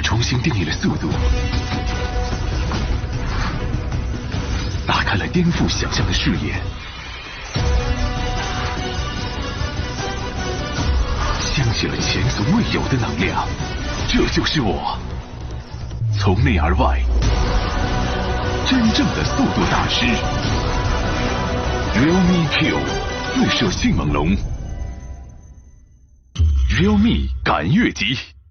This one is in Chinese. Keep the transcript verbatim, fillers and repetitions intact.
重新定义了速度，打开了颠覆想象的视野，相信了前所未有的能量。这就是我，从内而外，真正的速度大师。Realme Q 自设迅猛龙 ，Realme 感悦机。